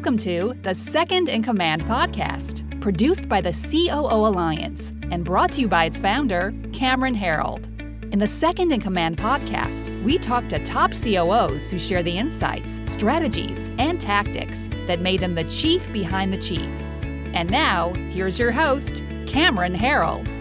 Welcome to the Second in Command podcast, produced by the COO Alliance and brought to you by its founder, Cameron Herold. In the Second in Command podcast, we talk to top COOs who share the insights, strategies, and tactics that made them the chief behind the chief. And now, here's your host, Cameron Herold.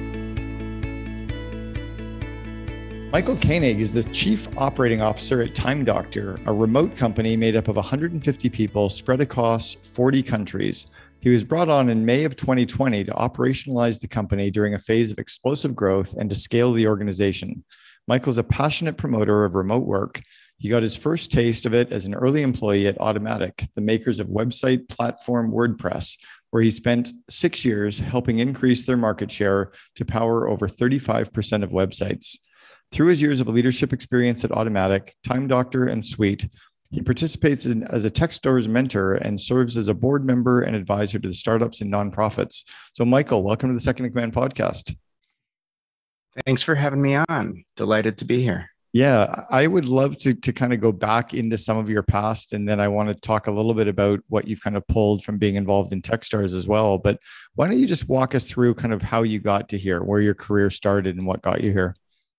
Michael Koenig is the Chief Operating Officer at Time Doctor, a remote company made up of 150 people spread across 40 countries. He was brought on in May of 2020 to operationalize the company during a phase of explosive growth and to scale the organization. Michael's a passionate promoter of remote work. He got his first taste of it as an early employee at Automattic, the makers of website platform WordPress, where he spent 6 years helping increase their market share to power over 35% of websites. Through his years of leadership experience at Automattic, Time Doctor, and Suite, he participates as a Techstars mentor and serves as a board member and advisor to the startups and nonprofits. So, Michael, welcome to the Second in Command podcast. Thanks for having me on. Delighted to be here. Yeah, I would love to kind of go back into some of your past, and then I want to talk a little bit about what you've kind of pulled from being involved in Techstars as well. But why don't you just walk us through kind of how you got to here, where your career started and what got you here?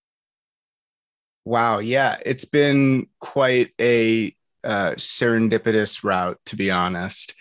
Wow. Yeah, it's been quite a serendipitous route, to be honest.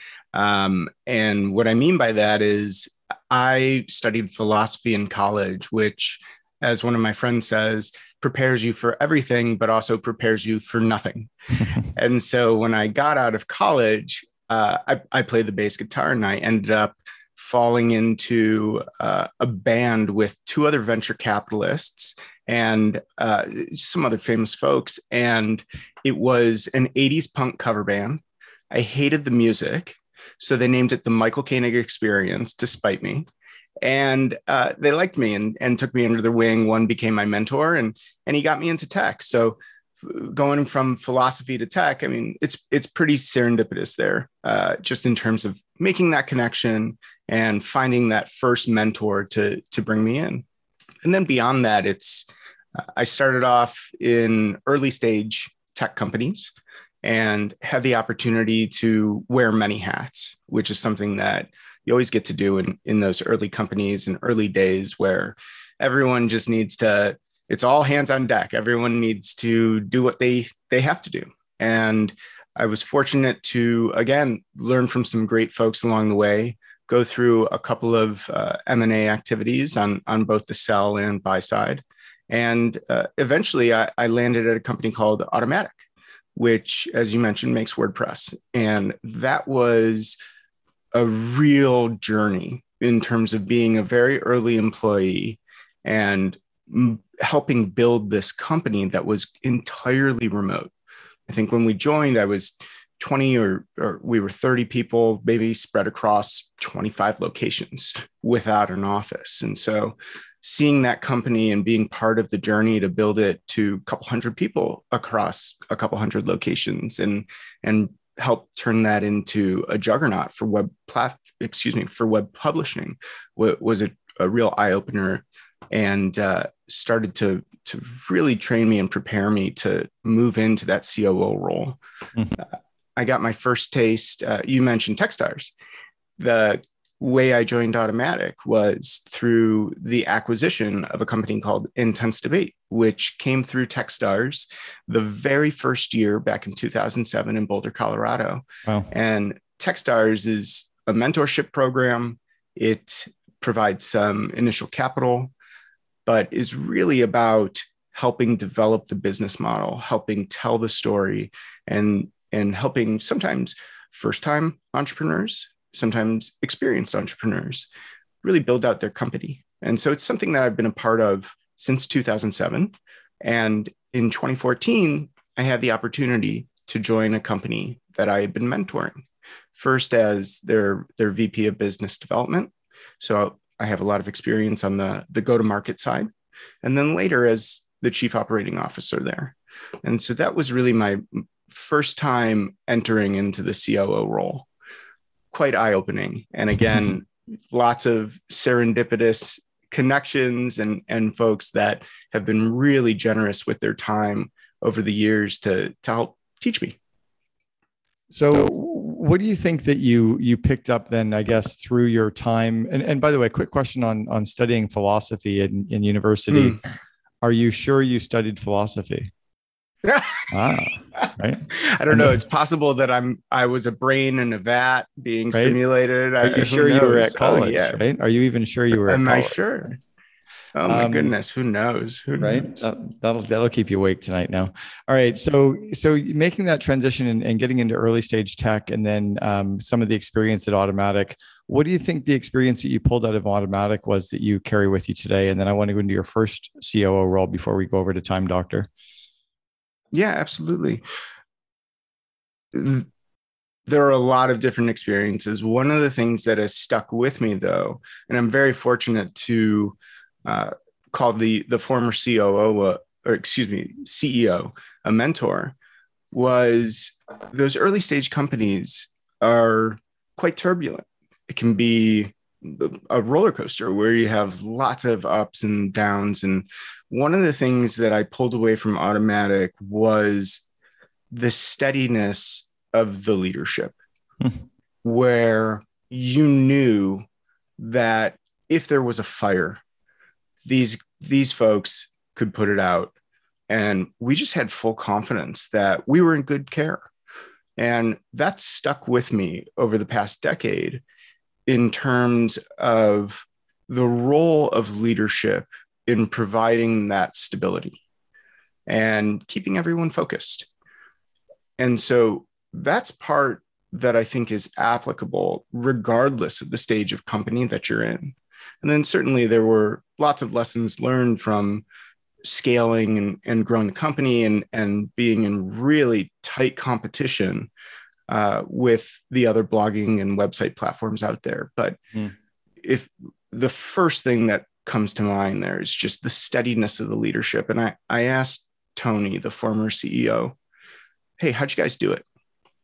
And what I mean by that is I studied philosophy in college, which, as one of my friends says, prepares you for everything, but also prepares you for nothing. And so when I got out of college, I played the bass guitar, and I ended up falling into a band with two other venture capitalists and some other famous folks. And it was an 80s punk cover band. I hated the music, so they named it the Michael Koenig Experience to spite me. And they liked me and took me under their wing. One became my mentor, and he got me into tech. So going from philosophy to tech, I mean, it's pretty serendipitous there, just in terms of making that connection and finding that first mentor to bring me in. And then beyond that, I started off in early stage tech companies and had the opportunity to wear many hats, which is something that you always get to do in those early companies and early days where everyone just needs to, it's all hands on deck. Everyone needs to do what they have to do. And I was fortunate to, again, learn from some great folks along the way, go through a couple of M&A activities on both the sell and buy side. And eventually I landed at a company called Automattic, which, as you mentioned, makes WordPress. And that was a real journey in terms of being a very early employee and helping build this company that was entirely remote. I think when we joined, I was 20 or we were 30 people, maybe spread across 25 locations without an office. And so seeing that company and being part of the journey to build it to a couple hundred people across a couple hundred locations and help turn that into a juggernaut for web publishing was a real eye opener, and started to really train me and prepare me to move into that COO role. Mm-hmm. I got my first taste. You mentioned Techstars. The way I joined Automattic was through the acquisition of a company called Intense Debate, which came through Techstars the very first year back in 2007 in Boulder, Colorado. Wow. And Techstars is a mentorship program. It provides some initial capital, but is really about helping develop the business model, helping tell the story, and helping sometimes first-time entrepreneurs, sometimes experienced entrepreneurs really build out their company. And so it's something that I've been a part of since 2007. And in 2014, I had the opportunity to join a company that I had been mentoring, first as their VP of business development. So I have a lot of experience on the go-to-market side, and then later as the chief operating officer there. And so that was really my first time entering into the COO role. Quite eye-opening. And again, lots of serendipitous connections and folks that have been really generous with their time over the years to help teach me. So what do you think that you picked up then, I guess, through your time? And by the way, quick question on studying philosophy in university. Are you sure you studied philosophy? Right. I don't know. It's possible that I was a brain in a vat being stimulated. Are you sure you were at college? Right? Are you even sure you were at college? Am I sure? Oh my goodness. Who knows? Who knows? That'll keep you awake tonight now. All right. So making that transition and getting into early stage tech, and then some of the experience at Automattic, what do you think the experience that you pulled out of Automattic was that you carry with you today? And then I want to go into your first COO role before we go over to Time Doctor. Yeah, absolutely. There are a lot of different experiences. One of the things that has stuck with me, though, and I'm very fortunate to call the former CEO a mentor, was those early stage companies are quite turbulent. It can be a roller coaster where you have lots of ups and downs. And one of the things that I pulled away from Automattic was the steadiness of the leadership, where you knew that if there was a fire, these folks could put it out. And we just had full confidence that we were in good care. And that stuck with me over the past decade in terms of the role of leadership in providing that stability and keeping everyone focused. And so that's part that I think is applicable regardless of the stage of company that you're in. And then certainly there were lots of lessons learned from scaling and growing the company and being in really tight competition with the other blogging and website platforms out there. But if the first thing that comes to mind there is just the steadiness of the leadership. And I asked Tony, the former CEO, hey, how'd you guys do it?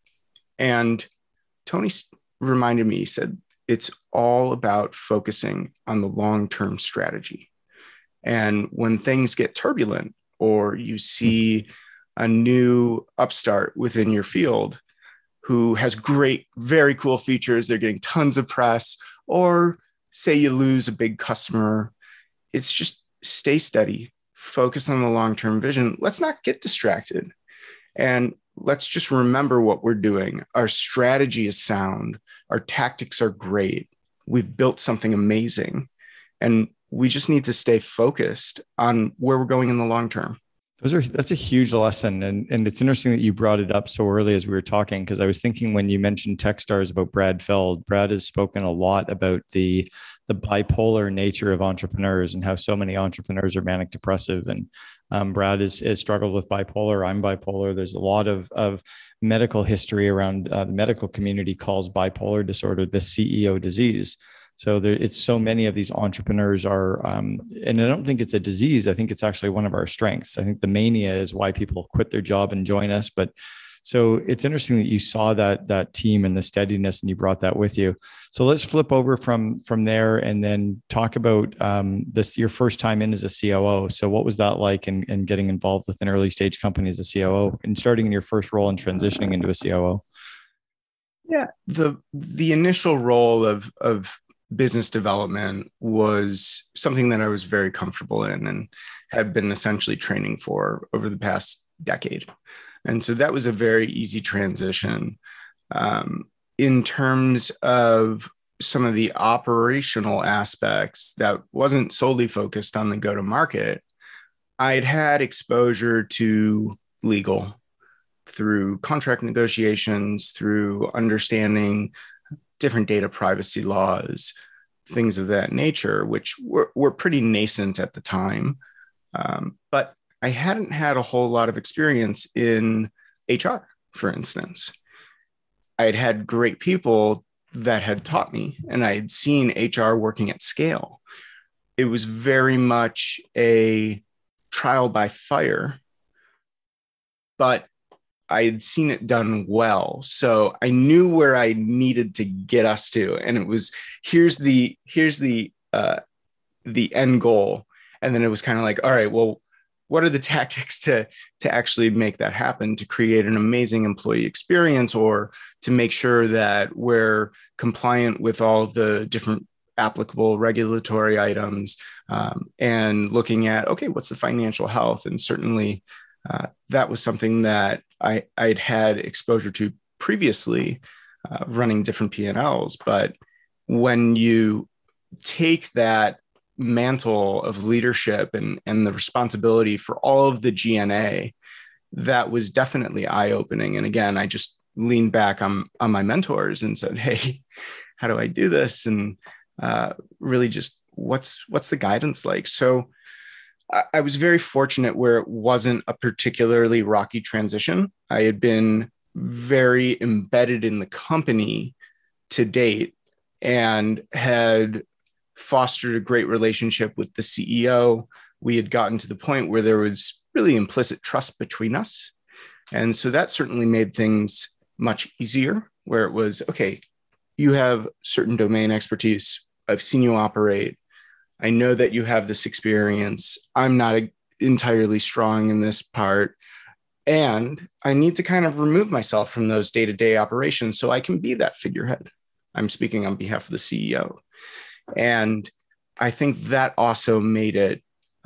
And Tony reminded me, he said, it's all about focusing on the long-term strategy. And when things get turbulent, or you see a new upstart within your field who has great, very cool features, they're getting tons of press, or say you lose a big customer, it's just stay steady, focus on the long-term vision. Let's not get distracted. And let's just remember what we're doing. Our strategy is sound. Our tactics are great. We've built something amazing. And we just need to stay focused on where we're going in the long term. That's a huge lesson. And it's interesting that you brought it up so early as we were talking, because I was thinking when you mentioned Techstars about Brad Feld, Brad has spoken a lot about the bipolar nature of entrepreneurs and how so many entrepreneurs are manic depressive. And Brad has struggled with bipolar. I'm bipolar. There's a lot of medical history around the medical community calls bipolar disorder the CEO disease. So it's so many of these entrepreneurs are, and I don't think it's a disease. I think it's actually one of our strengths. I think the mania is why people quit their job and join us. But so it's interesting that you saw that team and the steadiness, and you brought that with you. So let's flip over from there and then talk about your first time in as a COO. So what was that like in getting involved with an early stage company as a COO and starting in your first role and transitioning into a COO? Yeah, the initial role of business development was something that I was very comfortable in and had been essentially training for over the past decade. And so that was a very easy transition. In terms of some of the operational aspects that wasn't solely focused on the go-to-market, I'd had exposure to legal through contract negotiations, through understanding different data privacy laws, things of that nature, which were pretty nascent at the time. But I hadn't had a whole lot of experience in HR, for instance. I had had great people that had taught me, and I had seen HR working at scale. It was very much a trial by fire, but I had seen it done well. So I knew where I needed to get us to. And it was, here's the end goal. And then it was kind of like, all right, well, what are the tactics to actually make that happen, to create an amazing employee experience, or to make sure that we're compliant with all of the different applicable regulatory items, and looking at, okay, what's the financial health? And certainly that was something that I'd had exposure to previously, running different P&Ls. But when you take that mantle of leadership and the responsibility for all of the G&A, that was definitely eye-opening. And again, I just leaned back on my mentors and said, hey, how do I do this? And really just what's the guidance like? So I was very fortunate where it wasn't a particularly rocky transition. I had been very embedded in the company to date and had fostered a great relationship with the CEO. We had gotten to the point where there was really implicit trust between us. And so that certainly made things much easier, where it was, okay, you have certain domain expertise. I've seen you operate. I know that you have this experience. I'm not entirely strong in this part. And I need to kind of remove myself from those day-to-day operations so I can be that figurehead. I'm speaking on behalf of the CEO. And I think that also made it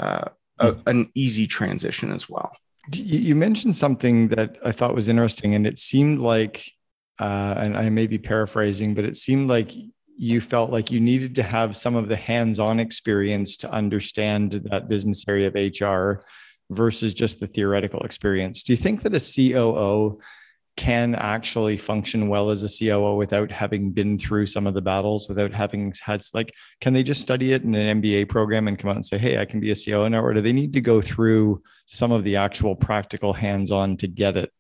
an easy transition as well. You mentioned something that I thought was interesting, and it seemed like, and I may be paraphrasing, but it seemed like you felt like you needed to have some of the hands-on experience to understand that business area of HR versus just the theoretical experience. Do you think that a COO can actually function well as a COO without having been through some of the battles, without having had, like, can they just study it in an MBA program and come out and say, hey, I can be a COO now? Or do they need to go through some of the actual practical hands-on to get it?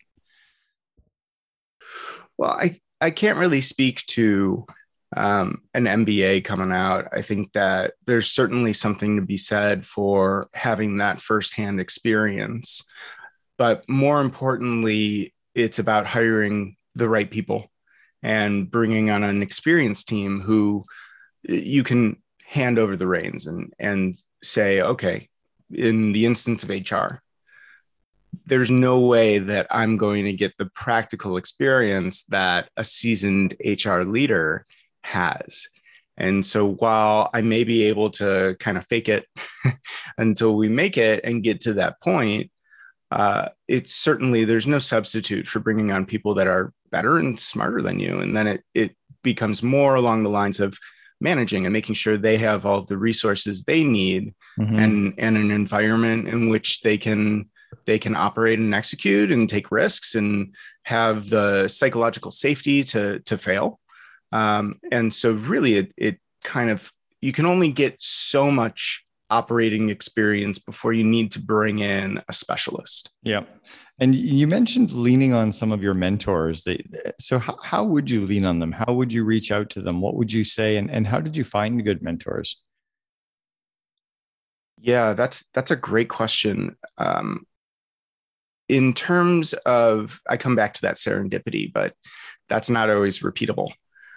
Well, I can't really speak to an MBA coming out. I think that there's certainly something to be said for having that firsthand experience. But more importantly, it's about hiring the right people and bringing on an experienced team who you can hand over the reins and say, okay, in the instance of HR, there's no way that I'm going to get the practical experience that a seasoned HR leader has. And so while I may be able to kind of fake it until we make it and get to that point, it's certainly, there's no substitute for bringing on people that are better and smarter than you. And then it becomes more along the lines of managing and making sure they have all of the resources they need, and an environment in which they can operate and execute and take risks and have the psychological safety to fail. And so really it kind of, you can only get so much operating experience before you need to bring in a specialist. Yeah. And you mentioned leaning on some of your mentors. So how would you lean on them? How would you reach out to them? What would you say? And how did you find good mentors? Yeah, that's a great question. In terms of, I come back to that serendipity, but that's not always repeatable.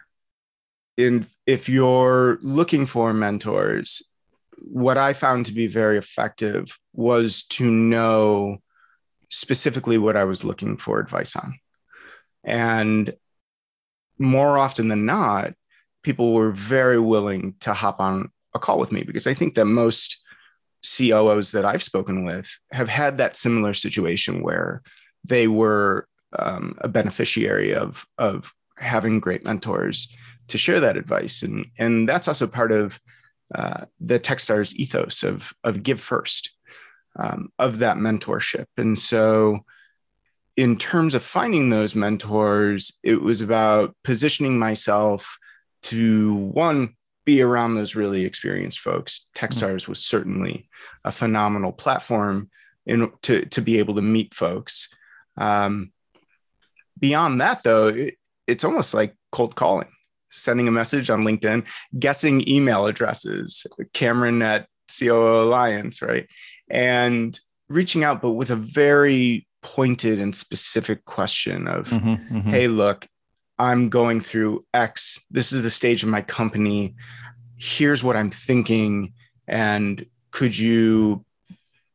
If you're looking for mentors, what I found to be very effective was to know specifically what I was looking for advice on. And more often than not, people were very willing to hop on a call with me, because I think that most COOs that I've spoken with have had that similar situation where they were a beneficiary of having great mentors to share that advice. And that's also part of the Techstars ethos of give first, of that mentorship. And so in terms of finding those mentors, it was about positioning myself to, one, be around those really experienced folks. Techstars was certainly a phenomenal platform to be able to meet folks. Beyond that, though, it's almost like cold calling, sending a message on LinkedIn, guessing email addresses, Cameron at COO Alliance, right? And reaching out, but with a very pointed and specific question of, hey, look, I'm going through X. This is the stage of my company. Here's what I'm thinking. And could you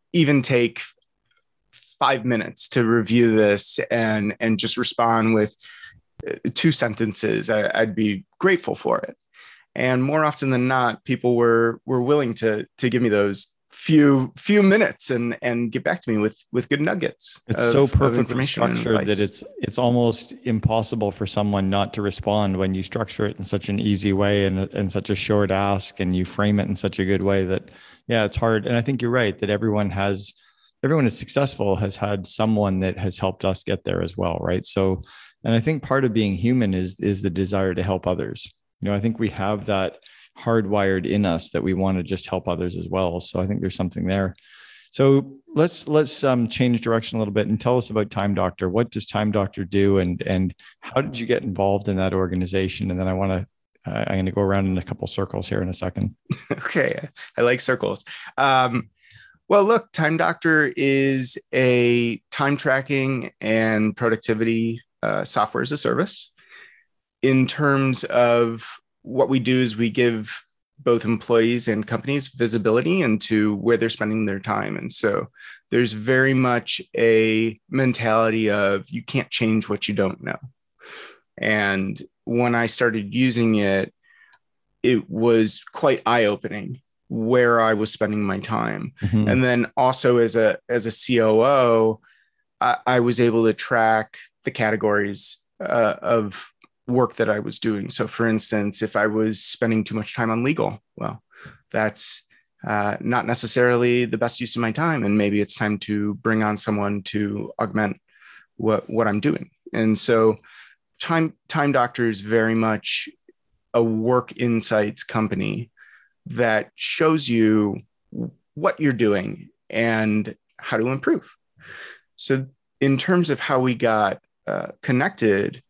even take 5 minutes to review this and just respond with 2 sentences, I'd be grateful for it. And more often than not, people were willing to give me those few minutes and get back to me with good nuggets. It's so perfectly structured that it's almost impossible for someone not to respond when you structure it in such an easy way and such a short ask, and you frame it in such a good way that, yeah, it's hard. And I think you're right that everyone is successful has had someone that has helped us get there as well, right? So, and I think part of being human is the desire to help others. I think we have that hardwired in us that we want to just help others as well. So I think there's something there. So let's change direction a little bit and tell us about Time Doctor. What does Time Doctor do, and how did you get involved in that organization? And then I'm going to go around in a couple circles here in a second. Okay, I like circles. Well, look, Time Doctor is a time tracking and productivity software as a service. In terms of what we do is we give both employees and companies visibility into where they're spending their time. And so there's very much a mentality of you can't change what you don't know. And when I started using it, it was quite eye-opening where I was spending my time. Mm-hmm. And then also as a COO, I was able to track the categories of work that I was doing. So for instance, if I was spending too much time on legal, well, that's not necessarily the best use of my time. And maybe it's time to bring on someone to augment what I'm doing. And so Time Doctor is very much a work insights company that shows you what you're doing and how to improve. So in terms of how we got connected,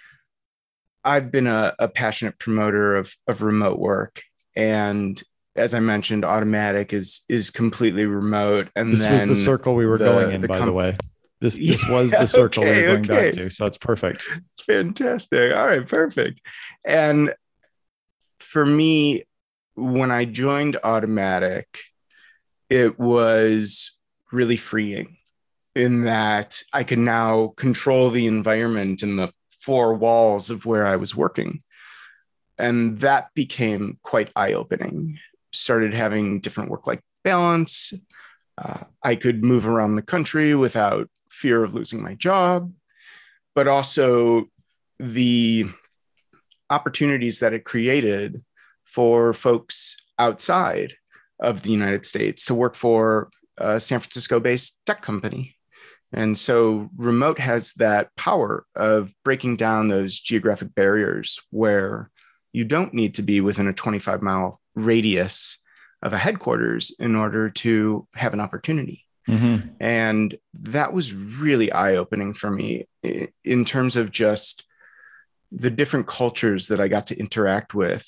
I've been a passionate promoter of remote work. And as I mentioned, Automattic is completely remote. And this was the circle we were going in, by the way. This was the circle we were going back to. So it's perfect. It's fantastic. All right, perfect. And for me, when I joined Automattic, it was really freeing in that I could now control the environment and the 4 walls of where I was working. And that became quite eye-opening. Started having different work-life balance. I could move around the country without fear of losing my job, but also the opportunities that it created for folks outside of the United States to work for a San Francisco-based tech company. And so remote has that power of breaking down those geographic barriers where you don't need to be within a 25-mile radius of a headquarters in order to have an opportunity. Mm-hmm. And that was really eye-opening for me in terms of just the different cultures that I got to interact with.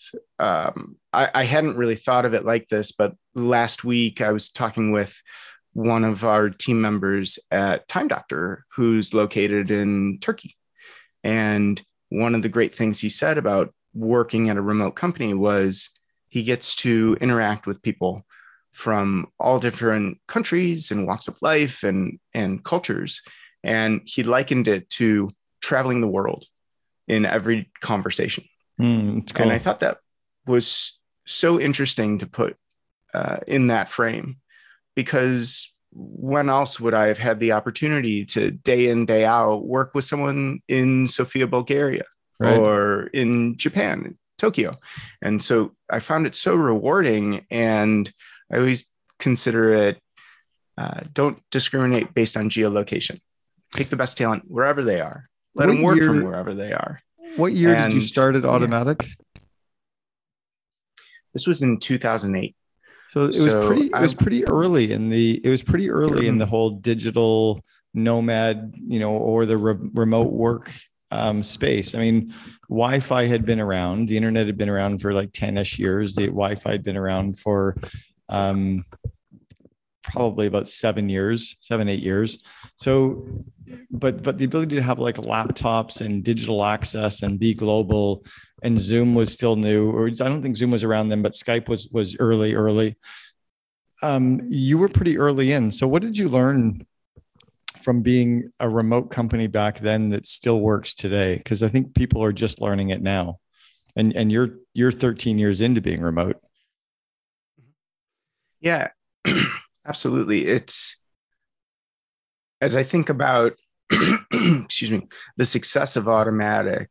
I hadn't really thought of it like this, but last week I was talking with one of our team members at Time Doctor, who's located in Turkey. And one of the great things he said about working at a remote company was he gets to interact with people from all different countries and walks of life and cultures. And he likened it to traveling the world in every conversation. Cool. And I thought that was so interesting to put in that frame, because when else would I have had the opportunity to day in, day out work with someone in Sofia, Bulgaria, right, or in Japan, Tokyo? And so I found it so rewarding. And I always consider it, don't discriminate based on geolocation. Take the best talent wherever they are. Let them work from wherever they are. What year did you start at Automattic? Yeah. This was in 2008. So it was pretty early in the whole digital nomad, or the remote work space. I mean, Wi-Fi had been around, the internet had been around for like 10-ish years. The Wi-Fi had been around for probably about 7, 8 years. So, but the ability to have like laptops and digital access and be global, and Zoom was still new, or I don't think Zoom was around then, but Skype was early. You were pretty early in. So what did you learn from being a remote company back then that still works today? Because I think people are just learning it now. And you're 13 years into being remote. Yeah, absolutely. It's, as I think about, excuse me, the success of Automattic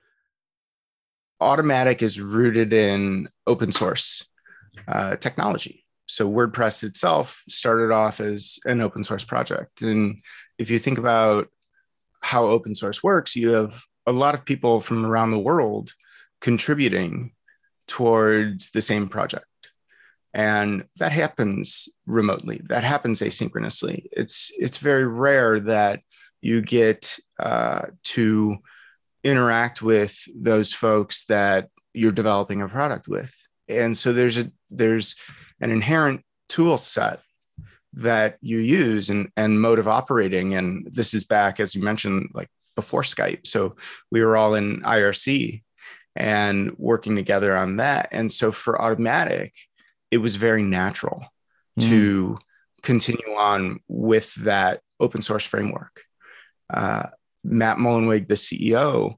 is rooted in open source technology. So WordPress itself started off as an open source project. And if you think about how open source works, you have a lot of people from around the world contributing towards the same project. And that happens remotely. That happens asynchronously. It's very rare that you get to interact with those folks that you're developing a product with. And so there's an inherent tool set that you use and mode of operating. And this is back, as you mentioned, like before Skype. So we were all in IRC and working together on that. And so for Automattic, it was very natural to continue on with that open source framework. Matt Mullenweg, the CEO,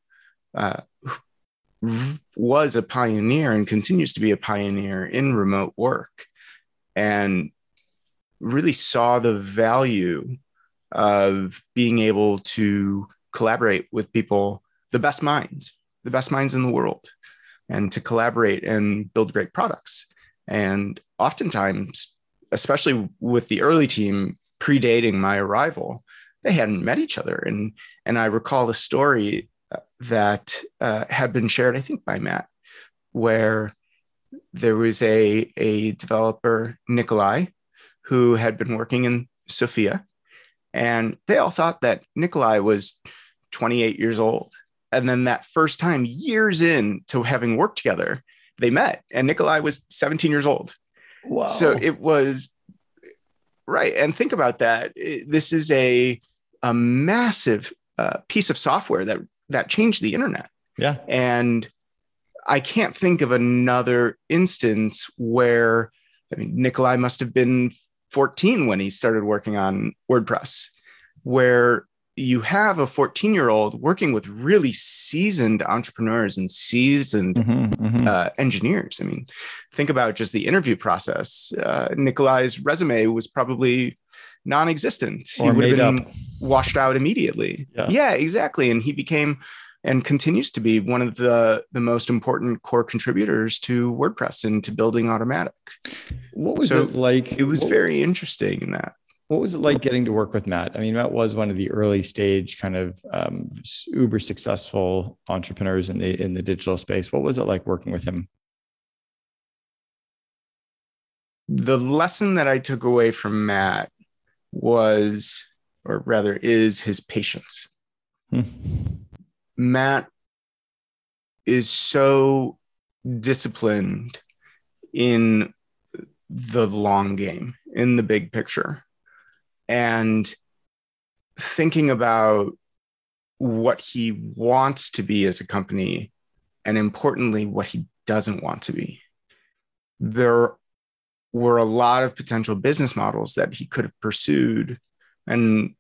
was a pioneer and continues to be a pioneer in remote work, and really saw the value of being able to collaborate with people, the best minds in the world, and to collaborate and build great products. And oftentimes, especially with the early team predating my arrival, they hadn't met each other. And I recall a story that had been shared, I think, by Matt, where there was a developer, Nikolai, who had been working in Sofia. And they all thought that Nikolai was 28 years old. And then that first time, years into having worked together, they met, and Nikolai was 17 years old. Wow. So it was right. And think about that. This is a massive piece of software that changed the internet. Yeah. And I can't think of another instance where, I mean, Nikolai must have been 14 when he started working on WordPress, where you have a 14-year-old working with really seasoned entrepreneurs and seasoned engineers. I mean, think about just the interview process. Nikolai's resume was probably non-existent. He would have been washed out immediately. Yeah, exactly. And he became and continues to be one of the most important core contributors to WordPress and to building Automattic. What was it like? It was very interesting in that. What was it like getting to work with Matt? I mean, Matt was one of the early stage kind of uber successful entrepreneurs in the digital space. What was it like working with him? The lesson that I took away from Matt was, or rather is, his patience. Matt is so disciplined in the long game, in the big picture, and thinking about what he wants to be as a company, and importantly, what he doesn't want to be. There were a lot of potential business models that he could have pursued, and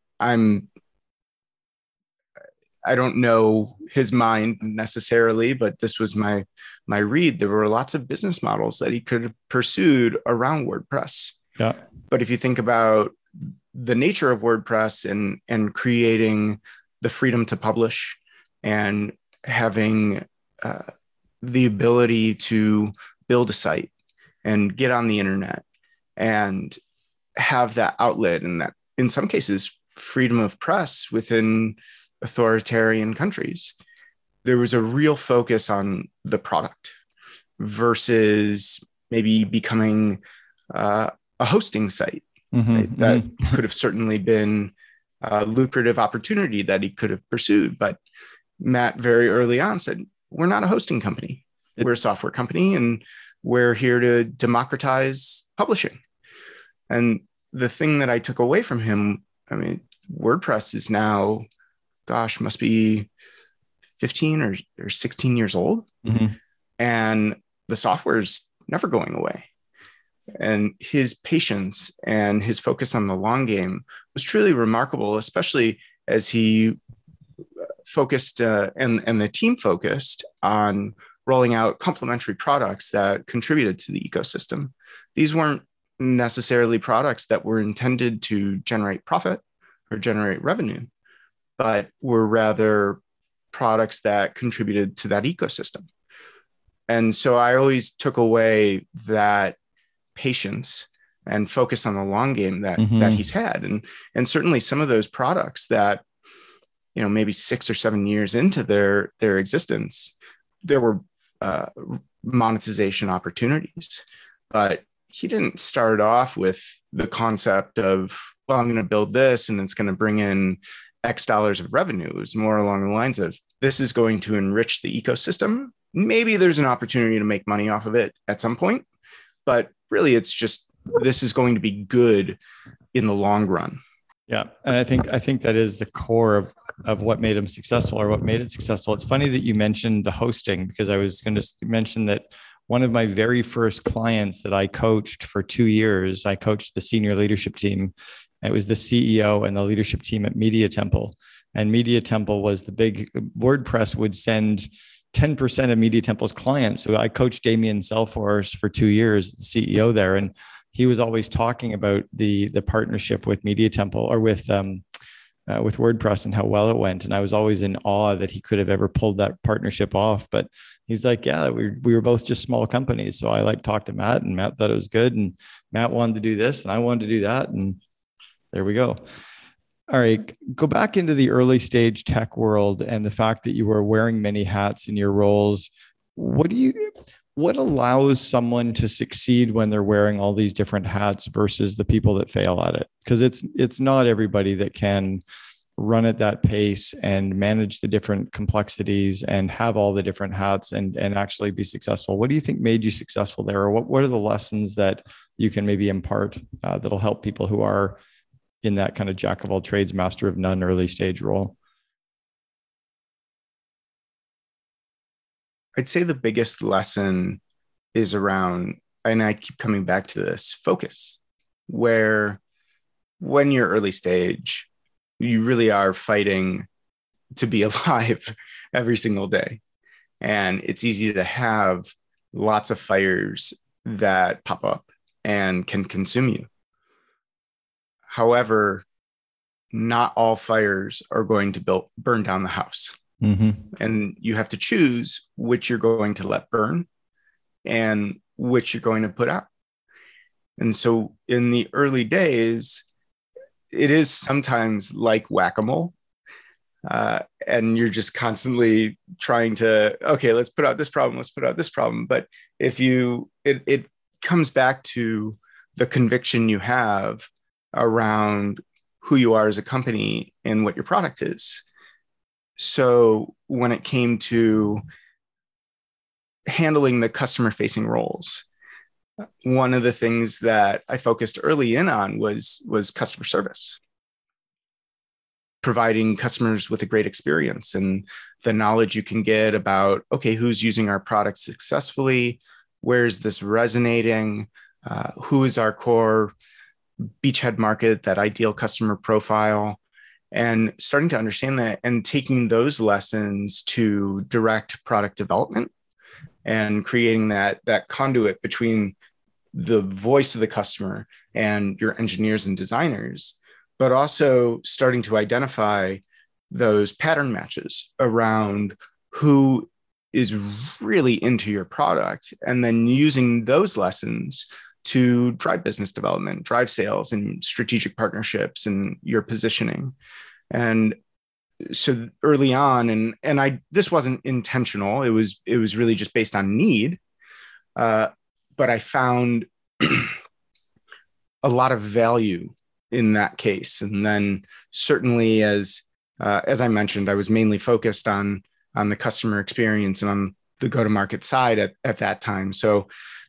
I don't know his mind necessarily, but this was my read. There were lots of business models that he could have pursued around WordPress. Yeah. But if you think about the nature of WordPress and creating the freedom to publish and having the ability to build a site and get on the internet and have that outlet, and that in some cases freedom of press within authoritarian countries, there was a real focus on the product versus maybe becoming a hosting site. Right? That could have certainly been a lucrative opportunity that he could have pursued. But Matt very early on said, we're not a hosting company. We're a software company, and we're here to democratize publishing. And the thing that I took away from him, I mean, WordPress is now, must be 15 or 16 years old. And the software is never going away. And his patience and his focus on the long game was truly remarkable, especially as he focused and the team focused on rolling out complementary products that contributed to the ecosystem. These weren't necessarily products that were intended to generate profit or generate revenue, but were rather products that contributed to that ecosystem. And so I always took away that patience and focus on the long game that he's had. And certainly some of those products that, maybe 6 or 7 years into their existence, there were monetization opportunities, but he didn't start off with the concept of, well, I'm going to build this and it's going to bring in X dollars of revenue. It was more along the lines of, this is going to enrich the ecosystem. Maybe there's an opportunity to make money off of it at some point, but really it's just, this is going to be good in the long run. Yeah. And I think that is the core of what made him successful, or what made it successful. It's funny that you mentioned the hosting, because I was going to mention that one of my very first clients that I coached for 2 years, I coached the senior leadership team. It was the CEO and the leadership team at Media Temple. And Media Temple was the big, WordPress would send 10% of Media Temple's clients. So I coached Damien Selforce for 2 years, the CEO there. And he was always talking about the partnership with Media Temple, or with WordPress, and how well it went. And I was always in awe that he could have ever pulled that partnership off. But he's like, yeah, we were both just small companies. So I talked to Matt, and Matt thought it was good. And Matt wanted to do this and I wanted to do that. And there we go. All right. Go back into the early stage tech world and the fact that you were wearing many hats in your roles. What allows someone to succeed when they're wearing all these different hats versus the people that fail at it? Because it's not everybody that can run at that pace and manage the different complexities and have all the different hats and actually be successful. What do you think made you successful there? Or what are the lessons that you can maybe impart that'll help people who are in that kind of jack of all trades, master of none early stage role? I'd say the biggest lesson is around, and I keep coming back to this, focus, where when you're early stage, you really are fighting to be alive every single day. And it's easy to have lots of fires that pop up and can consume you. However, not all fires are going to burn down the house. And you have to choose which you're going to let burn and which you're going to put out. And so in the early days, it is sometimes like whack-a-mole. And you're just constantly trying to, okay, let's put out this problem, let's put out this problem. But if it comes back to the conviction you have around who you are as a company and what your product is. So when it came to handling the customer-facing roles, one of the things that I focused early in on was customer service, providing customers with a great experience and the knowledge you can get about, okay, who's using our product successfully, where is this resonating, who is our core beachhead market, that ideal customer profile, and starting to understand that and taking those lessons to direct product development and creating that conduit between the voice of the customer and your engineers and designers, but also starting to identify those pattern matches around who is really into your product, and then using those lessons to drive business development, drive sales and strategic partnerships and your positioning. And so early on, and this wasn't intentional, it was really just based on need. But I found a lot of value in that case. And then certainly as I mentioned, I was mainly focused on the customer experience and on the go-to-market side at that time. So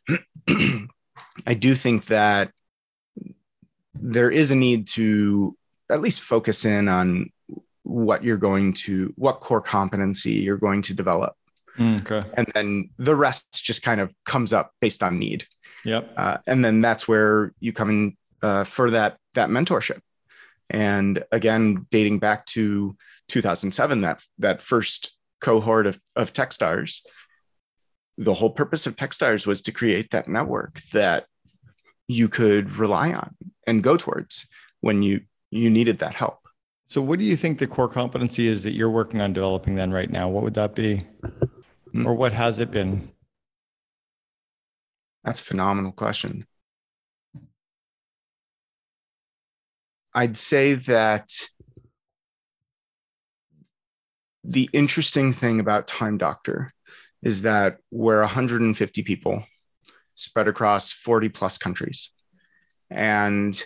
I do think that there is a need to at least focus in on what core competency you're going to develop. Okay. And then the rest just kind of comes up based on need. Yep. And then that's where you come in for that mentorship. And again, dating back to 2007, that first cohort of Techstars, the whole purpose of Techstars was to create that network that you could rely on and go towards when you needed that help. So what do you think the core competency is that you're working on developing then right now? What would that be? Or what has it been? That's a phenomenal question. I'd say that the interesting thing about Time Doctor is that we're 150 people spread across 40 plus countries. And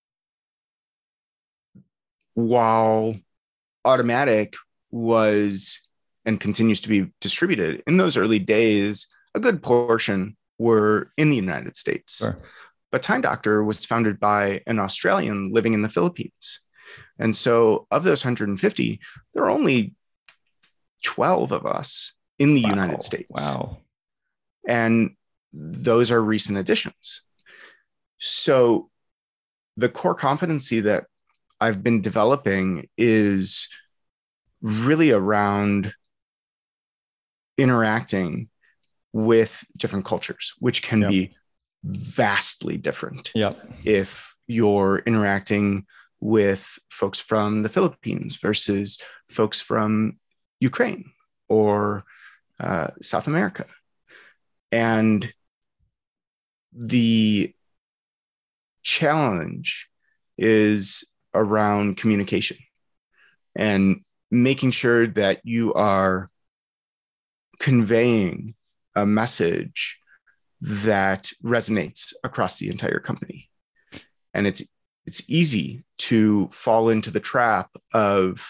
while Automattic was and continues to be distributed, in those early days, a good portion were in the United States. Sure. But Time Doctor was founded by an Australian living in the Philippines. And so of those 150, there are only 12 of us in the United States. Wow. And those are recent additions. So the core competency that I've been developing is really around interacting with different cultures, which can be vastly different. Yep. If you're interacting with folks from the Philippines versus folks from Ukraine or South America. And the challenge is around communication and making sure that you are conveying a message that resonates across the entire company. And it's easy to fall into the trap of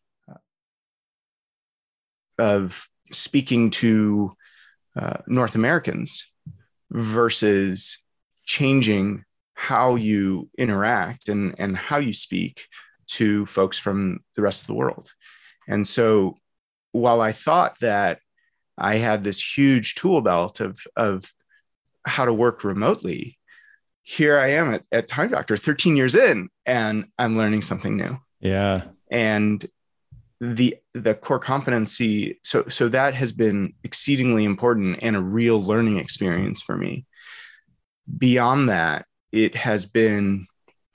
speaking to North Americans versus changing how you interact and how you speak to folks from the rest of the world. And so while I thought that I had this huge tool belt of how to work remotely, here I am at Time Doctor 13 years in, and I'm learning something new. Yeah. And the core competency, so that has been exceedingly important and a real learning experience for me. Beyond that, it has been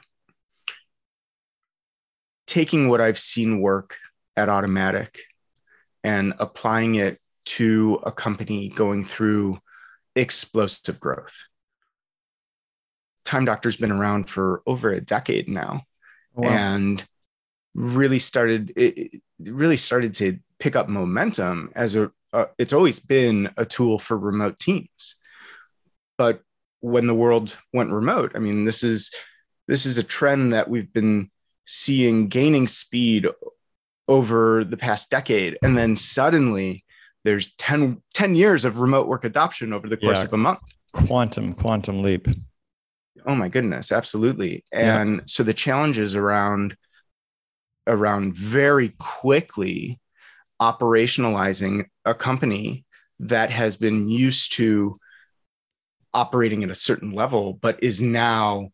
taking what I've seen work at Automattic and applying it to a company going through explosive growth. Time Doctor's been around for over a decade now. Wow. And really started to pick up momentum as it's always been a tool for remote teams. But when the world went remote, I mean, this is a trend that we've been seeing gaining speed over the past decade. And then suddenly there's 10 years of remote work adoption over the course of a month. Quantum leap. Oh my goodness. Absolutely. And so the challenges around very quickly operationalizing a company that has been used to operating at a certain level, but is now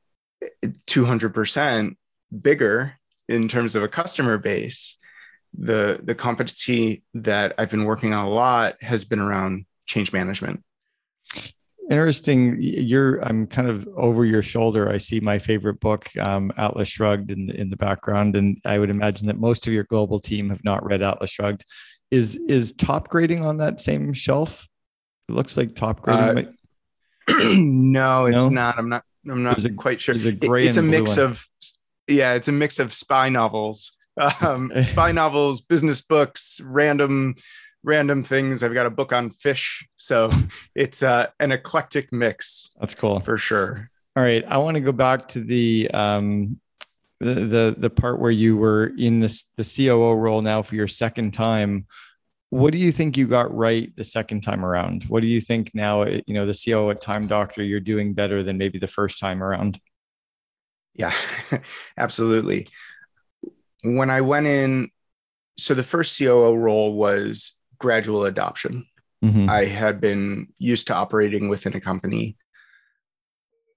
200% bigger in terms of a customer base. The competency that I've been working on a lot has been around change management. Interesting. I'm kind of over your shoulder. I see my favorite book, Atlas Shrugged, in the background, and I would imagine that most of your global team have not read Atlas Shrugged. Is top grading on that same shelf? It looks like top grading. No, it's not. I'm not quite sure. It's a mix of spy novels, spy novels, business books, random things. I've got a book on fish. So it's an eclectic mix. That's cool. For sure. All right. I want to go back to the part where you were in the COO role now for your second time. What do you think you got right the second time around? What do you think now, the COO at Time Doctor, you're doing better than maybe the first time around? Yeah, absolutely. When I went in, so the first COO role was gradual adoption. Mm-hmm. I had been used to operating within a company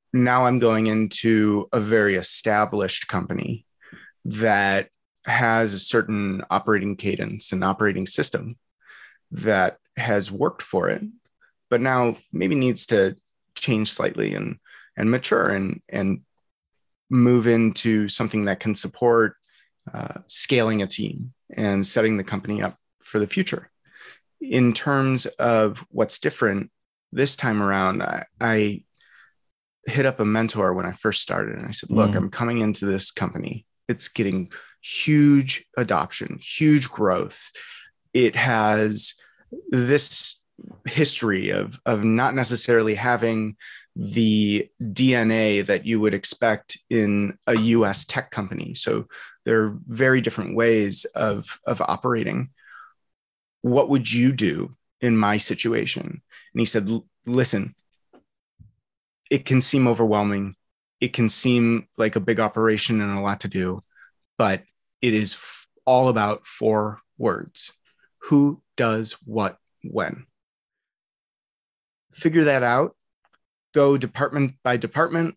now I'm going into a very established company that has a certain operating cadence and operating system that has worked for it, but now maybe needs to change slightly and mature and move into something that can support scaling a team and setting the company up for the future. In terms of what's different this time around, I hit up a mentor when I first started, and I said, look, I'm coming into this company. It's getting huge adoption, huge growth. It has this history of not necessarily having the DNA that you would expect in a US tech company. So there are very different ways of operating. What would you do in my situation? And he said, listen, it can seem overwhelming. It can seem like a big operation and a lot to do, but it is all about 4 words. Who does what when? Figure that out. Go department by department,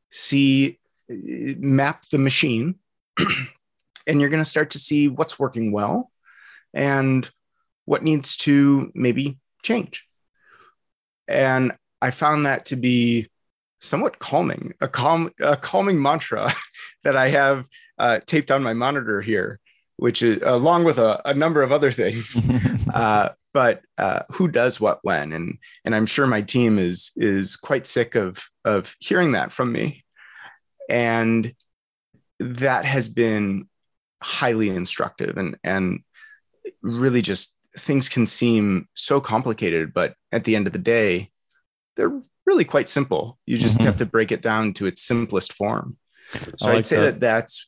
map the machine, and you're going to start to see what's working well and what needs to maybe change. And I found that to be somewhat calming, a calming mantra that I have taped on my monitor here, which is along with a number of other things. But who does what when? And I'm sure my team is quite sick of hearing that from me. And that has been highly instructive and really just things can seem so complicated, but at the end of the day, they're really quite simple. You just have to break it down to its simplest form. So I'd say that's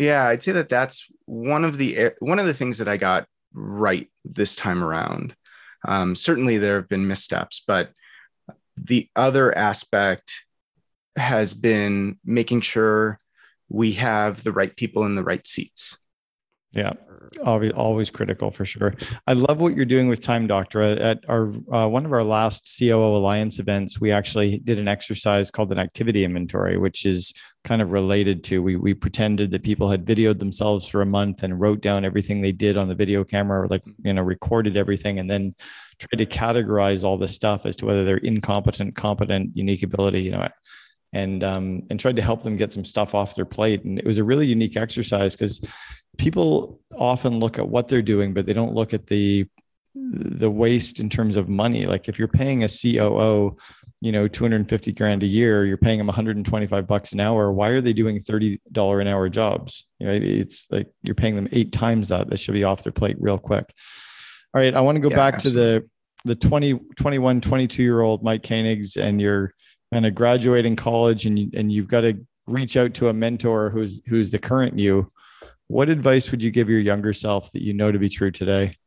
one of the things that I got right this time around. Certainly there have been missteps, but the other aspect has been making sure we have the right people in the right seats. Yeah, always critical for sure. I love what you're doing with Time Doctor. At our one of our last COO Alliance events, we actually did an exercise called an activity inventory, which is kind of related to, we pretended that people had videoed themselves for a month and wrote down everything they did on the video camera, recorded everything, and then tried to categorize all this stuff as to whether they're incompetent, competent, unique ability, and tried to help them get some stuff off their plate. And it was a really unique exercise because people often look at what they're doing, but they don't look at the waste in terms of money. Like if you're paying a COO, $250,000 a year, you're paying them $125 an hour. Why are they doing $30 an hour jobs? It's like you're paying them 8 times that. That should be off their plate real quick. All right. I want to go back absolutely. To the 21, 22-year-old Mike Koenigs, and you're kind of graduating college and you've got to reach out to a mentor who's the current you. What advice would you give your younger self that you know to be true today?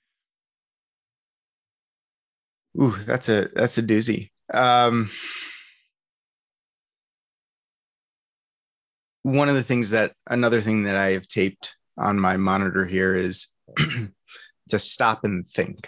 Ooh, that's a doozy. Another thing that I have taped on my monitor here is to stop and think.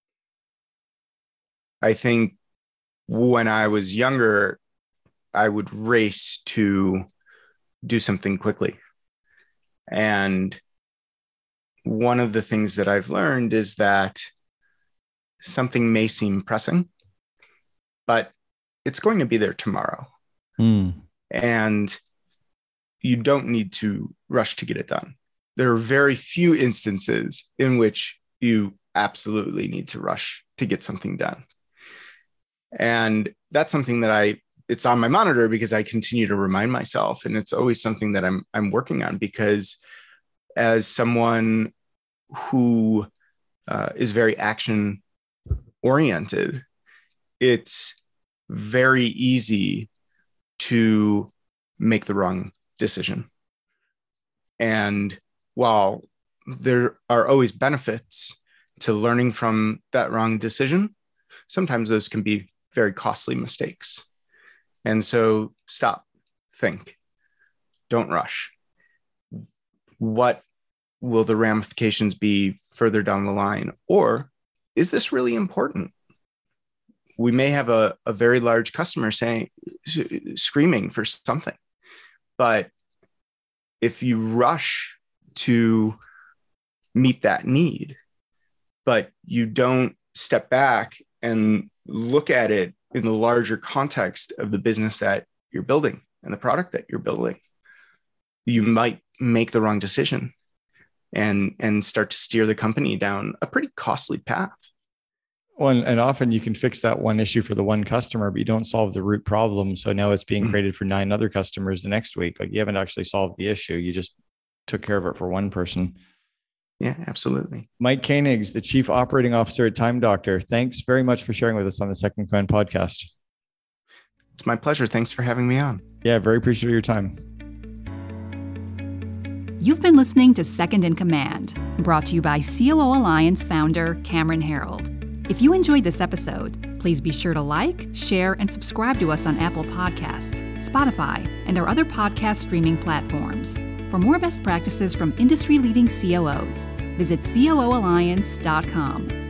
I think when I was younger, I would race to do something quickly. And one of the things that I've learned is that something may seem pressing, but it's going to be there tomorrow. And you don't need to rush to get it done. There are very few instances in which you absolutely need to rush to get something done. And that's something that it's on my monitor because I continue to remind myself. And it's always something that I'm working on, because as someone who is very action oriented, it's very easy to make the wrong decision. And while there are always benefits to learning from that wrong decision, sometimes those can be very costly mistakes. And so stop, think, don't rush. What will the ramifications be further down the line? Or is this really important? we may have a very large customer screaming for something, but if you rush to meet that need, but you don't step back and look at it in the larger context of the business that you're building and the product that you're building, you might make the wrong decision and start to steer the company down a pretty costly path. Well, and often you can fix that one issue for the one customer, but you don't solve the root problem. So now it's being created for 9 other customers the next week. Like, you haven't actually solved the issue. You just took care of it for one person. Yeah, absolutely. Mike Koenigs, the Chief Operating Officer at Time Doctor. Thanks very much for sharing with us on the Second in Command podcast. It's my pleasure. Thanks for having me on. Yeah, very appreciative of your time. You've been listening to Second in Command, brought to you by COO Alliance founder Cameron Herold. If you enjoyed this episode, please be sure to like, share, and subscribe to us on Apple Podcasts, Spotify, and our other podcast streaming platforms. For more best practices from industry-leading COOs, visit COOalliance.com.